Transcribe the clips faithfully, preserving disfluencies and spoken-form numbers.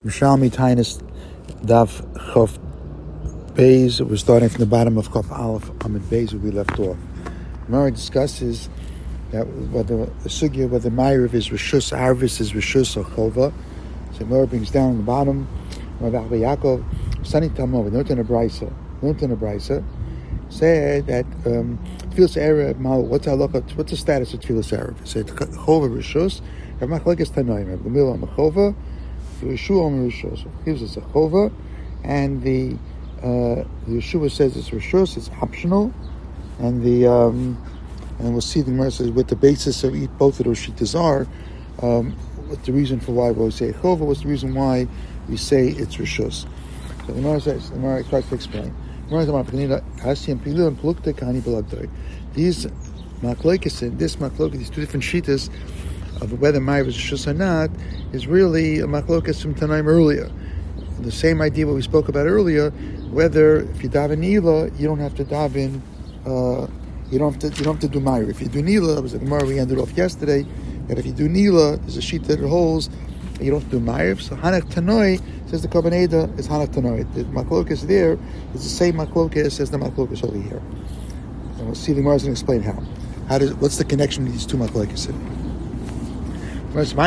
Mishalmi Tainus Daf Chof Beis. We're starting from the bottom of Chof Aleph Amid Beis where we left off. Gemara discusses that whether the sugya, whether Ma'ariv is Rishus, Arvis is Rishus or Chova. So Gemara brings down the bottom. Rabbi Yaakov, Sani Talmud, Nurtan Abraisa, Nurtan Abraisa, said that um, Tfilas Erev, what's halacha? What's the status of Tfilas Erev? He said Chova Rishus. Rav Machlokes Tanoim, Rav Gamliel Machova. Yeshua Rishus. Gives us a chova, and the uh, the Yeshua says it's Rishus. It's optional, and the um, and we'll see the Gemara says what the basis of each both of those shittas are. Um, what the reason for why we say chova? What's the reason why we say it's Rishus? So the Gemara says the Gemara tries to explain. These machlokes, this machlokes, these two different shittas of whether Ma'ariv is Rishus or not, is really a machlokas from Tanaim earlier. The same idea what we spoke about earlier, whether if you daven Nila, you don't have to daven, uh, you don't have to you don't have to do Ma'ariv. If you do Nila, that was the Gemara we ended off yesterday, that if you do Nila, there's a sheet that it holds, and you don't have to do Ma'ariv. So Hanach Tanoi says the Korban Eda is Hanach Tanoi. The machlokas there is the same machlokas as the machlokas over here. And we'll see the Gemara is going to explain how. How does what's the connection to these two machlokas? One says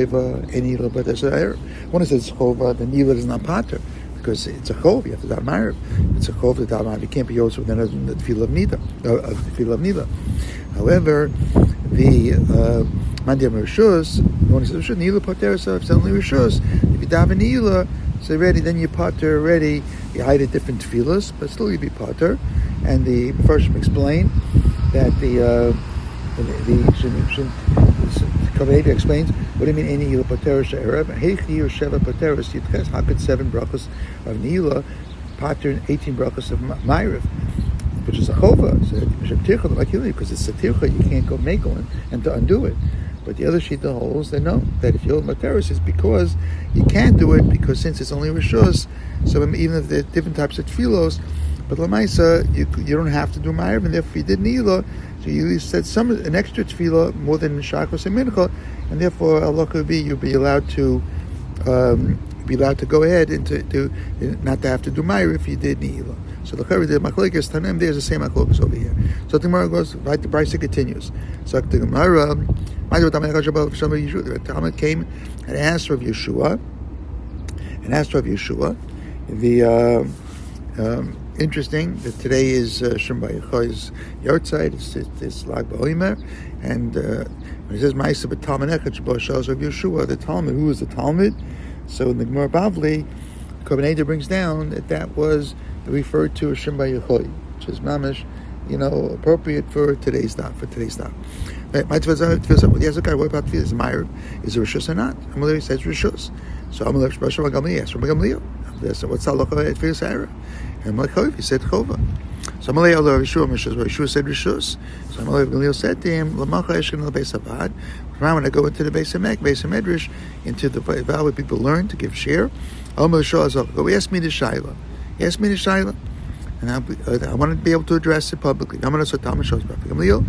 it's chova, the nila is not pater because it's a chov. You have to daven Ma'ariv. It's a chov to daven Ma'ariv. You can't be yosef within the tefillah of nida, of the tefillah of nila. However, the mandiyam uh, rishus, one says rishus nila pater, so it's only rishus. If you daven nila, so already then you pater already. You hide a different tefillahs, but still you be pater. And the first explain that the uh, the, the Kaveh explains, what do you mean any Nila Pateris Erev? Heichi or Sheva Pateris Yitches? How could seven brachos of Nila pater eighteen brachos of Ma'ariv, which is a chova? So like you because it's a tircha, you can't go make one and to undo it. But the other shita holds that no, that if you're Pateris, it's because you can't do it because since it's only Rishus, so even if there are different types of tefillos, but Lamaisa, you you don't have to do Ma'ariv, and therefore you did Nila. So you said some an extra tefillah more than shachos and mincha, and therefore Allah could be you'd be allowed to um, be allowed to go ahead and to, to not to have to do Ma'ariv if you did Nila. So the Chavi did machlokes Tanim. There's the same machlokes over here. So the Gemara goes right. The Brisa continues. So the Gemara, the Talmud came and asked Rav Yeshua, and asked Rav Yeshua, the. Uh, um, Interesting that today is uh, Shem Bayichai's Yartzeit, it's, it's Lag Ba'omer, and uh, when it says Ma'aseh b'Talmud Echad Shebo Shalosh of Yeshua, the Talmud, who is the Talmud? So in the Gemara Bavli, Korban Eda brings down that that was referred to as Shem Bayichai, which is mamish, you know, appropriate for today's daf, for today's daf. My tefillah, yes, okay, what about tefillah? Is Ma'ariv, is it Rishus or not? Amalei says Rishus. So Amalei Shebashar Gamliel, yes, Rabbi Gamliel. So what's the halacha at tefillah Sarah? And Malachov, he said chova. So Amalei Allah Rishua, Rishua said Rishus. So Amalei Gamliel said to him, Lamacha Eshken al Beis Havad. When I go into the Beis Hamek, Beis Hamedrash, into the Val where people learn to give share, Amalei Shua Azal, go ask me the Shaila. He asked me the Shaila. And I, uh, I want to be able to address it publicly. I'm going to say Talmud shows Rabbi Gamliel.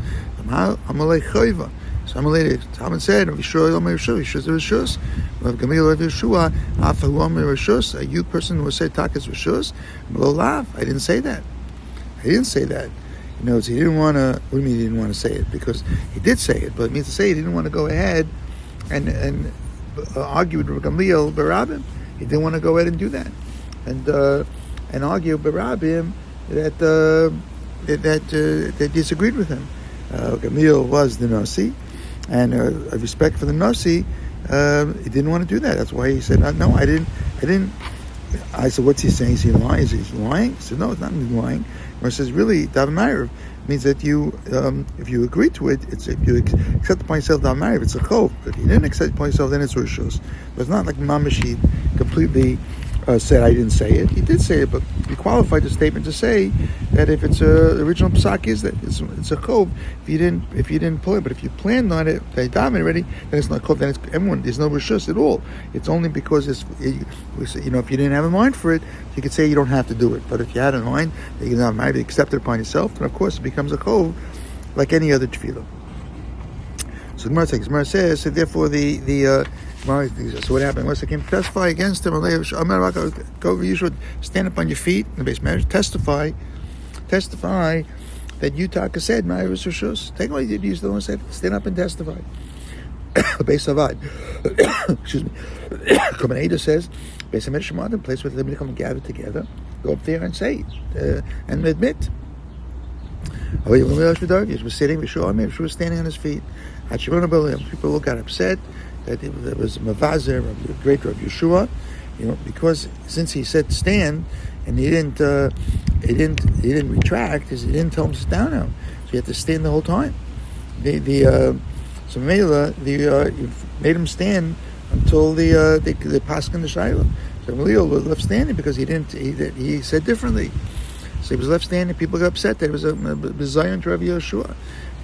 Amalei Chova. So Amalei Talmud said, Rishua Omer Rishus, Rishus Rishus. Rabbi Gamliel Rabbi Yeshua, Afahu Omer Rishus. A you person who would say Takas Rishus. Lo lav. I didn't say that. I didn't say that. You know, he didn't want to. What do you mean he didn't want to say it? Because he did say it, but it means to say he didn't want to go ahead and and uh, argue with Rabbi Gamliel Barabim. He didn't want to go ahead and do that, and uh, and argue with Barabim that uh, that uh, that disagreed with him. Uh, Gamliel was the Nasi, and uh, a respect for the Nasi, uh, he didn't want to do that. That's why he said, "No, I didn't. I didn't." I said, "What's he saying? Is he lying? Is he lying?" He said, "No, it's not lying." Or it says, "Really, Daven Ma'ariv means that you, um, if you agree to it, it's if you accept upon yourself Daven Ma'ariv, it's a chov. If you didn't accept upon yourself, then it's rishus. But it's not like Mamash he completely." Uh, said I didn't say it. He did say it, but he qualified the statement to say that if it's a the original psak is that it's, it's a chov. If you didn't, if you didn't pull it, but if you planned on it, they daven already, then it's not chov. Then it's everyone. There's no rishus at all. It's only because it's it, you know if you didn't have a mind for it, you could say you don't have to do it. But if you had a mind, you can have mind, accept it upon yourself, then of course it becomes a chov, like any other tefillah. So Gemara says, Gemara says, so therefore the the uh, So what happened was they came to testify against him. Go, you should stand up on your feet in the base marriage, testify, testify that you Taka said, "My Rishus." Take away the abuse. The one said, stand up and testify. Base Avad. Excuse me. Komaneda says, Base Avad Shemad, a place where they become gathered together. Go up there and say uh, and admit. He was sitting, he was standing on his feet. People all got upset that there was Mavazer, a great Rav Yeshua, you know, because since he said stand and he didn't, uh, he didn't, he didn't retract, he didn't tell him to sit down now, so he had to stand the whole time. The the uh, so Mela the uh, made him stand until the uh, the, the Pascha and the Shaila. So Gamliel was left standing because he didn't, he he said differently. So he was left standing. People got upset that it was a Zion to Rav Yeshua.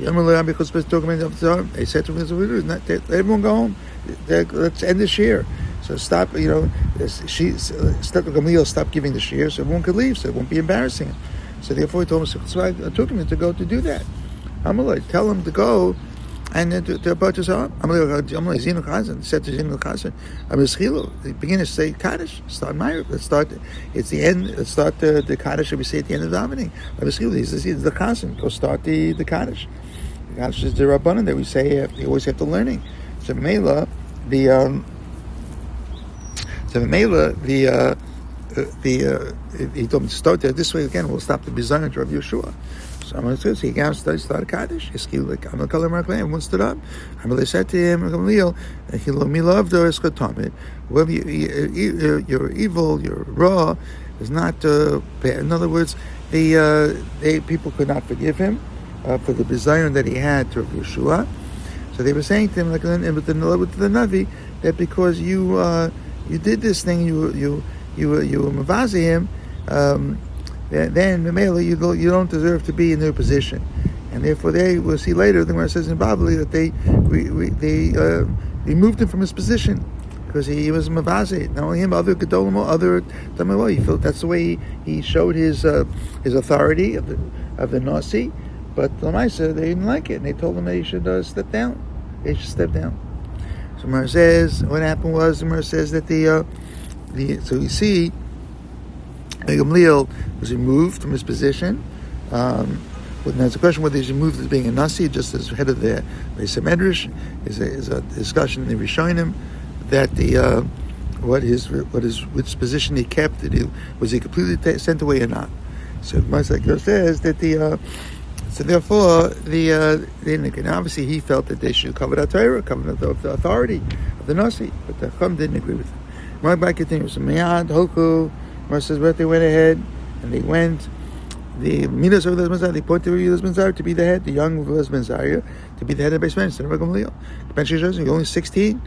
They said to him, "Let everyone go home. Let's end the shir." So stop. You know, she Gamliel stopped giving the shir, so everyone could leave, so it won't be embarrassing. So therefore, he told him, so I took him to go to do that. Amalai, tell him to go and then to, to approach his arm. Amalai, Amalai, Zinu Chazan said to Zinu Chazan, Amischilu, they begin to say Kaddish, start Meir, let's start, it's the end, let's start the, the Kaddish that we say at the end of the davening. Amischilu, this is the Chazan, go start the, the Kaddish. The Kaddish is the Rabbanan that we say, uh, you always have to learning. So Mela, the, um, so Mela, the, uh, the, uh, he told me to start there this way again, we'll stop the Bizayon of Yeshua. So I'm going to say, he came started started Kaddish. Everyone stood up. They said to him, Gamliel, "Me loved her as Katamid. Whoever you're evil, you're raw, is not uh, bad." In other words, the uh, they people could not forgive him uh, for the desire that he had to Yeshua. So they were saying to him, like with the with the Navi, that because you uh, you did this thing, you you you you were mavazi him. Um, then Mamela, you don't you don't deserve to be in their position, and therefore they will see later. The Gemara says in Babli that they we, we, they uh, removed him from his position because he, he was mavazi. Not only him, other gedolim, other tamil. He felt that's the way he, he showed his uh, his authority of the of the Nasi, but Lamaisa they didn't like it, and they told him that he should uh, step down. They should step down. So Gemara says what happened was the Gemara says that the uh, the so you see. Gamliel was removed from his position. Um, there's a question whether he's removed as being a Nasi, just as head of the Beis Medrash. Is a, is a discussion in the Rishonim that the uh, what his what his which position he kept. Did he, was he completely t- sent away or not? So Masakir says that the uh, so therefore the uh, the obviously he felt that they should cover the Torah, cover the, the authority of the Nasi, but the Chum didn't agree with him. Rabbi continues. Miyad Hoku. Mar says, but they went ahead and they went. The Midas of Lesben they put the Lesben Zayir to be the head, the young Lesben Zayir to be the head of the base man. Instead of Gamliel, the Ben Shishas, he's only sixteen.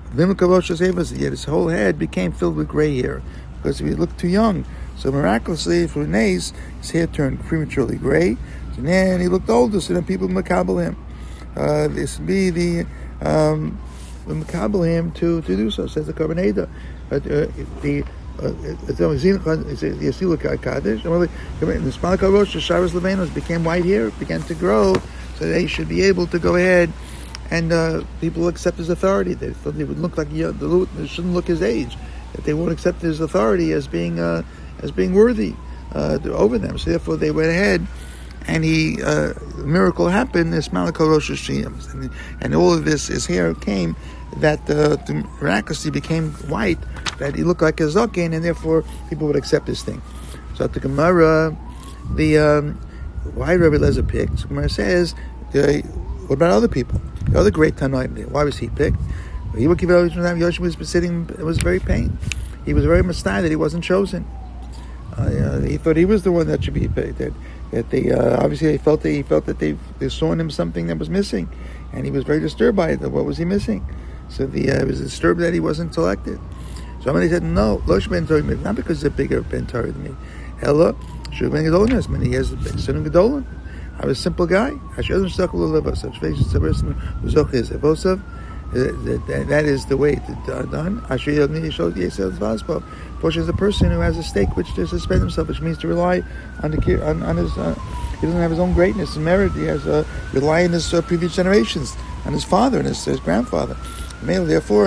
Yet his whole head became filled with gray hair because he looked too young. So miraculously, for Nace, his hair turned prematurely gray. So then he looked older. So then people makabel him. Uh, this would be the um, makabel him to to do so. Says the Karbaneda. Uh, uh, the the Yasilu Kaddish, and the Smalaka Rosh, the Sharas Levanos became white hair, began to grow, so they should be able to go ahead and uh, people will accept his authority. They thought they would look like they shouldn't look his age, that they won't accept his authority as being uh, as being worthy uh, over them. So therefore, they went ahead, and he uh, a miracle happened. This Malaka Rosh Hashanah, and, and all of this, his hair came. That uh, miraculously became white, that he looked like a Zaken, and therefore people would accept his thing. So at the Gemara, the um, why Rabbi Lezer picked, so Gemara says, the, what about other people? The other great Tanoim, why was he picked? He would give out Yoshua was sitting, it was very pain. He was very mustad that he wasn't chosen. Uh, uh, he thought he was the one that should be picked. That, that they uh, obviously he felt that he felt that they they saw in him something that was missing, and he was very disturbed by it. What was he missing? So the, uh, he was disturbed that he wasn't selected. Somebody said, no, Losh Ben Torah, not because they're bigger Ben Torah than me. Ella, Shul Ben Gedolim has many years of Sin Gedolim. I was a simple guy. I should have stuck with a such faces the person who's is Evosav. That is the way it's done. I should have needed showed Yesel Zvaspo. Posh is a person who has a stake which to suspend himself, which means to rely on the on, on his. Uh, he doesn't have his own greatness and merit. He has uh, rely on his uh, previous generations, on his father and his, his grandfather. Therefore, he,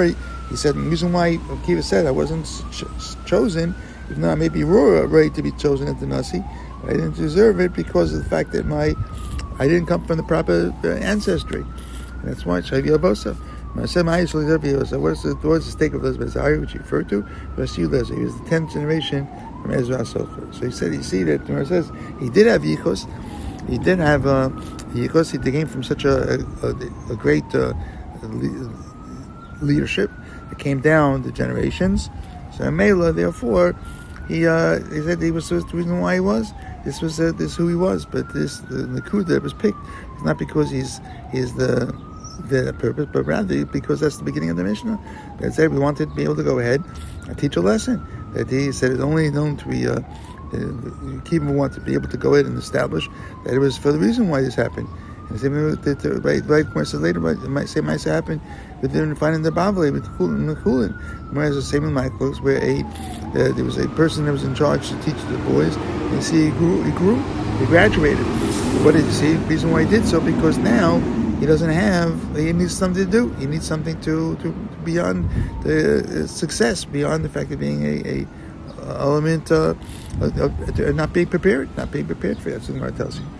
He said the reason why Kiva said I wasn't ch- chosen, even though I may be ready to be chosen at the Nasi, but I didn't deserve it because of the fact that my I didn't come from the proper uh, ancestry, and that's why Shavi Abosa. I said my so what's the what's the stake of Elizabeth Zari, which he referred to? He was the tenth generation from Ezra Sofer. So he said, you see that Gemara says he did have yichus, he did have uh, yichus. He came from such a a, a great uh, leadership. It came down the generations. So Mela, therefore, he uh, he said he was the reason why he was. This was uh, this is who he was. But this the Nakuda that was picked is not because he's he's the the purpose, but rather because that's the beginning of the Mishnah. That said, we wanted to be able to go ahead and teach a lesson. That he said it's only known to be. Uh, Kiva wanted to be able to go ahead and establish that it was for the reason why this happened. And say, right, right, when it says later, it might say, might happen, but then finding the Bavle with the Chulin. Whereas the same in Michael's, where a uh, there was a person that was in charge to teach the boys, and you see, he grew, he grew, he graduated. What did you see? The reason why he did so, because now he doesn't have, he needs something to do. He needs something to, to beyond the uh, success, beyond the fact of being a, a element uh, of, of not being prepared, not being prepared for that. That's what the Gemara tells you.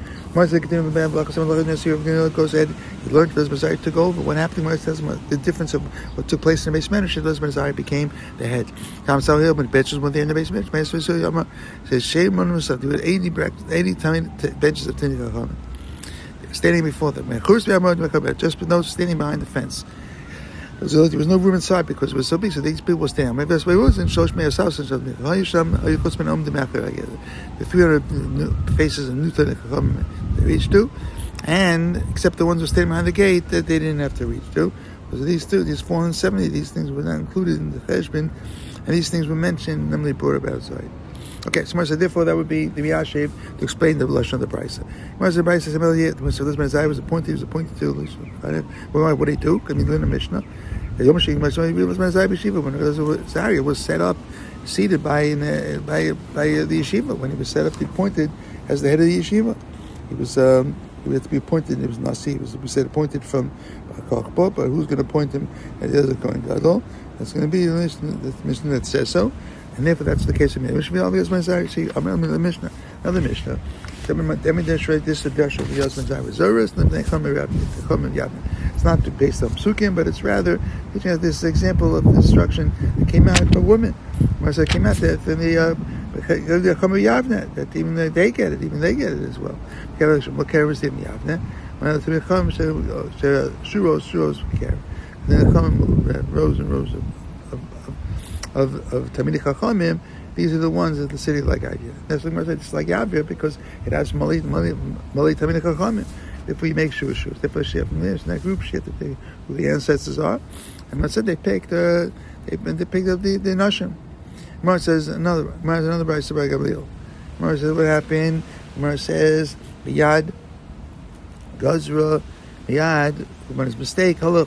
Goes ahead, he learned that Messiah took over. What happened when it says the difference of what took place in the base membership, Messiah became the head. When the benches went there in the base membership, says shame on himself. He had eighty eighty benches of Tini Chachamim standing before them. Just no standing behind the fence. There was no room inside because it was so big, so these people were standing. My best way was in Shosh Meir South and Shosh the three hundred faces of Newton they reached to, and except the ones who were standing behind the gate that they didn't have to reach to. Because these two, these four hundred seventy, these things were not included in the Cheshbon, and these things were mentioned, namely brought up outside. Okay, so said, therefore that would be the Yashiv to explain the Lashon of the Brisa. When the Brisa said, so this Messiah was appointed, he was appointed to well, what did he do? Can you learn a Mishnah? When Zaria was set up, seated by uh, by by uh, the yeshiva, when he was set up, he appointed as the head of the yeshiva. He was um, he had to be appointed. It was Nasi. He was, we said appointed from Bakakpo, but who's going to appoint him as the Kohen Gadol? That's going to be the Mishnah that says so. And therefore, that's the case of me. Another Mishnah. Another Mishnah. This is It's not based on psukim, but it's rather this example of instruction that came out for women. When I came out that from the uh, that even they get it, even they get it as well. What care is in Yavne? When the come shuros shuros care, then they come rows and rows of of of Talmidei Chachamim. These are the ones that the city like idea. That's what I said. It's like Yavir because it has Mali Mali Mali Talmidei Chachamim. If we make sure sure, if we share from there, in that group share that they, who the ancestors are, and I said they picked uh, they they picked up the the Nashim. Mar says another Mar says another Brisa by Gabriel. Mar says what happened. Mar says Miyad Gazra Miyad when his mistake. The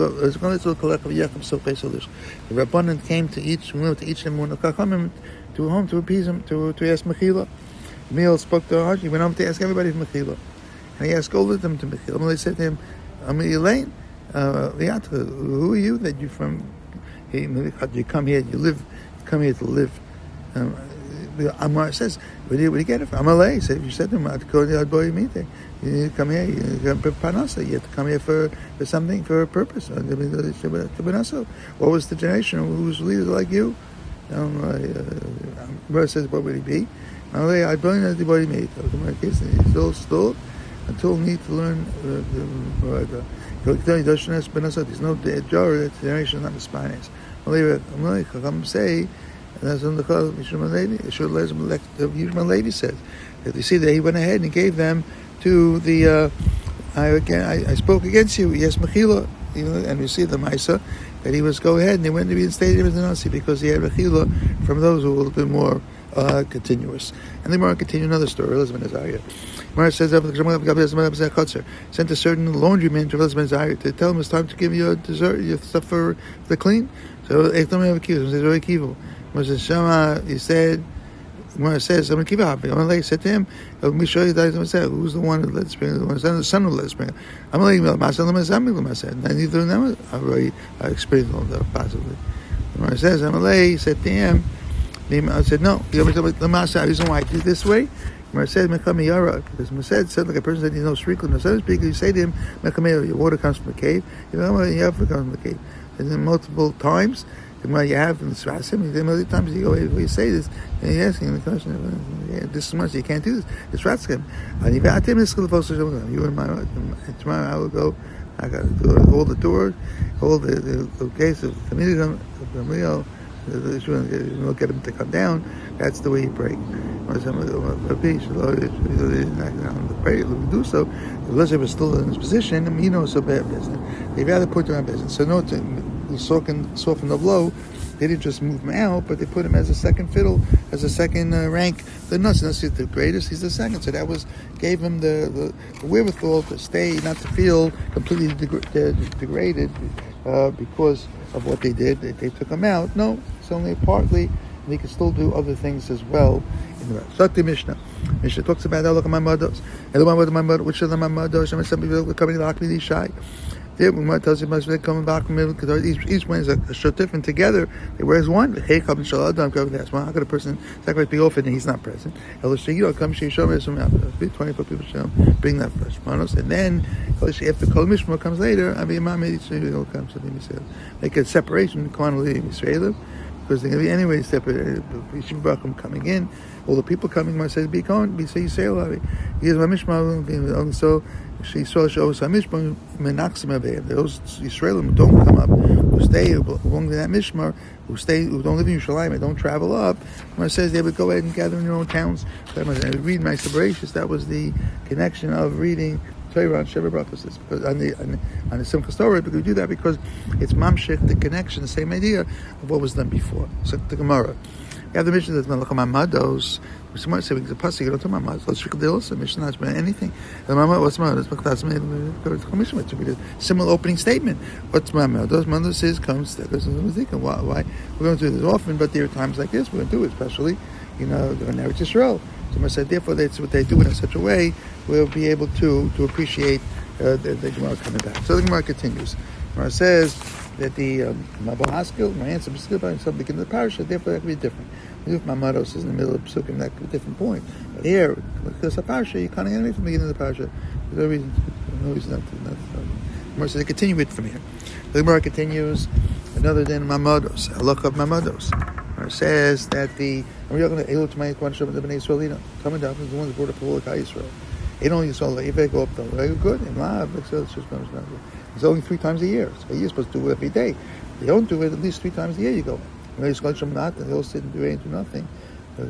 Rabbanan came to each to each and one of Chachamim to home to appease him to to ask Mechila. Emil spoke to her. He went home to ask everybody for Mechila. And he asked all of them to Mechila. And they said to him, I'm Elaine, uh, who are you that you from? Hey, you come here, you live, you come here to live. Um, Amar says, where do you, where do you get it from? Amalei. So you said to him, I'd go to the boy meeting. You come here, you come to Panasa. You have to come here for, for something, for a purpose. What was the generation? Whose leaders like you? Um, uh, says, what would he be? Amalei, I'd go to the boy meeting. He's still, still, until need to learn the there's no jar that generation is not Hispanics. I'm say that's on the call of Yishmael Levi. Yishmael Levi says that you see that he went ahead and gave them to the uh, I again I, I spoke against you, yes Mechila, you know, and you see the Maisa that he was go ahead and they went to be instated as the Nasi because he had Mechila from those who were a little bit more uh, continuous. And then more continue another story, Elizabeth Azariah. Mara says, sent a certain laundryman to Elizabeth Azariah to tell him it's time to give you your dessert, your stuff for the clean. So, Mara says, Shama, he said, Gemara says, I'm going to keep it happy. I'm going to say to him, let me show you that. Who's the one who led spring? The one the son who led spring. I'm going to let him say, neither of them I already I experienced all that possibly. Gemara says, I'm going to say to him, I said, no, the reason why I do this way, Gemara said, Mecham Yara, because Mased said, like a person said, he's no shriklim, so to speak, you say to him, Mecham Yara, your water comes from the cave, you know, your water comes from the cave. And then multiple times, Gemara you have in the Srasim, then other times you go, hey, you say this, and you're asking the question, yeah, this is much, you can't do this, it's Ratzkim. And if I tell him, you and my, tomorrow I will go, I got to do it, hold the door, hold the, the, the case of the Midigam, of the Mio, we'll get him to come down. That's the way you pray. We do so. If Elizabeth was still in his position, I mean, you know, it's a bad business. They'd rather put him on business. So, no, to soften, soften the blow, they didn't just move him out, but they put him as a second fiddle, as a second uh, rank. The nuts, and that's the greatest. He's the second. So that was gave him the, the, the wherewithal to stay, not to feel completely degra- degraded uh, because of what they did. They, they took him out. No, it's only partly, and he can still do other things as well in the rest. Shakti Mishnah. Mishnah talks about look at my mothers. Which of them are mothers? Some people coming to Akmi Shy. There, when tells you must be coming back from it because each, each one is a, a shut different together. They wear as one. Hey, come and shalom. I'm going to ask. Well, how could a person sacrifice be offered and he's not present? You know, come she show me some twenty-four people show bring that fresh manos, and then after Kol Mishmar comes later, I mean, Mamad Yisrael comes to the Yisrael. Make a separation, Kwanali Yisrael, because they're going to be anyway separate. Yisrael coming in, all the people coming might say be going, be say Yisrael. Here's my Mishmar, so. She saw shows Mishmar Menachsim Aveh. Those Israelim who don't come up, who stay along that Mishmar, who stay, who don't live in Yerushalayim, don't travel up. When it says they would go ahead and gather in their own towns. So I would read my Sabracious. That was the connection of reading Torah on Sheva Brachos. Because on the on, on the Simchas Torah, we do that because it's mamshich, the connection, the same idea of what was done before. So the Gemara, you have the Mishnah that's Melacham Amados. Somebody said, "The pasuk you don't talk about Mamados. Let's read the also Mishnah not about anything. The Mama, what's Mamados? Because Mishnah to be the similar opening statement. What's Mamados? Mamados says comes. Why? Why? We're going to do this often, but there are times like this we're going to do it, especially, you know, the Eretz Yisrael. So I said, therefore, that's what they do it in such a way we'll be able to to appreciate uh, the, the Gemara coming back. So the Gemara continues. Gemara says that the Mabul Haskell, my answer is still by some beginning of the parasha, therefore that could be different. If Mamados is in the middle of Psukim, that could be a different point. But here, because the parasha, you can't get anything from the beginning of the parasha. There's no reason, no reason not to. Not to Gemara says they continue it from here. The Gemara continues, another than Mamados, a look of Mamados. Gemara says that the we're going to Elu to my Kwan Shem the Bnei Yisrael coming down from the one that brought up the Lord Yisrael. It only Yisrael if they go up the very good and live. It's only three times a year. So you're supposed to do it every day. They don't do it at least three times a year. You go. When they not, and they all sit and do ain't do nothing. And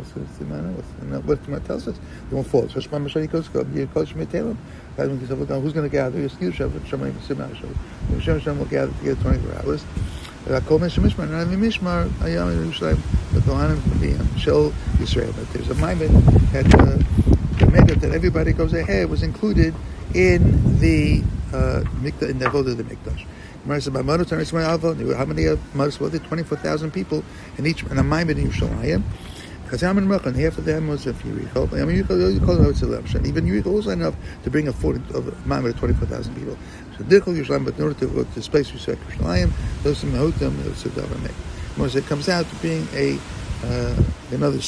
what Gemara tells us, they won't fall. So Shema Mashani goes, you coach me tell him. Who's going to gather? Your skill Shema Shema Shema Shema will gather together twenty-four hours. Kol Mishmar Mishmar, not even Mishmar. Ayam in Yerushalayim, the Kohanim from the Shel Yisrael. But there's a Maimon that the Megillah that everybody goes ahead was included in the uh, Mikdash, in the Avodah of the Mikdash. Gemara said, "By Mados and Rismai Alva, how many Mados were there? Twenty-four thousand people in each, and a Maimon in Yerushalayim. Because how many Merchant? Half of them was of Yericho. I mean, Yericho, you call it even Yericho also enough to bring a forty of Maimon to twenty-four thousand people. So Dichel Yerushalayim, but in order to go to this place, we said Yerushalayim. Those some Mahotam, those some Davar Mek. It comes out to being a uh, another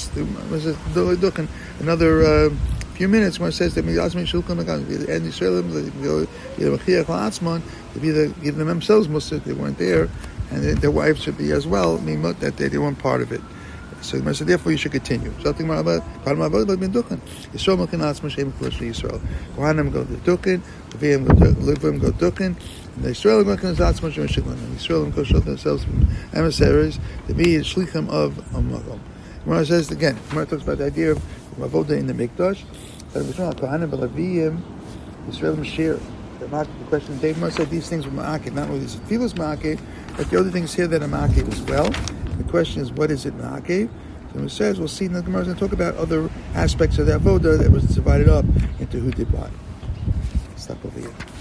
another uh, few minutes when it says that Miyazmin Shulchan and Israelim they either give them themselves Musar, they weren't there, and their wives should be as well, that they, they weren't part of it. So therefore you should continue. Something more about Yisrael Kohanim go to Dukin, Levim go to Dukin, and the Israelim go to Zatzman Shem Shiklan, and the Israelim go show themselves from emissaries to be shlichim of Amakom. Gemara says again, Gemara talks about the idea of Avodah in the Mikdash, but Kohanim Levim, Israelim share. The question Dave Gemara said these things were ma'akid, not only these tefillos ma'akid, but the other things here that are ma'akid as well. The question is, what is it ma'akid? So it says, we'll see in the Gemara, going to talk about other aspects of the avodah that was divided up into who did what. Stop over here.